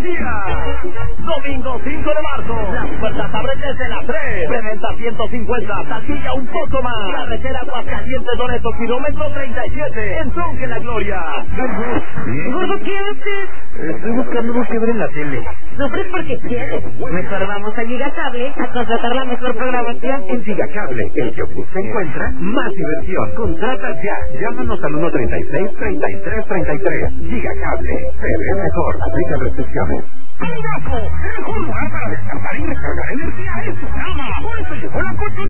día. Domingo 5 de marzo. Las puertas abren desde las 3. Preventa 150, taquilla un poco más. Carretera Aguascalientes Loreto, kilómetro 37. En Tronque La Gloria. Gordo, ¿qué haces? Estoy buscando algo que ver en la tele. Sufres porque quieres. Mejor vamos a Gigacable a contratar la mejor programación. En Gigacable, el que se encuentra, más diversión. Contrata ya. Llámanos al 136-3333. Gigacable. Se ve mejor. Aplica restricciones. ¡Coñazo! El mejor lugar para descargar y recargar energía es tu cama. Por eso llegó la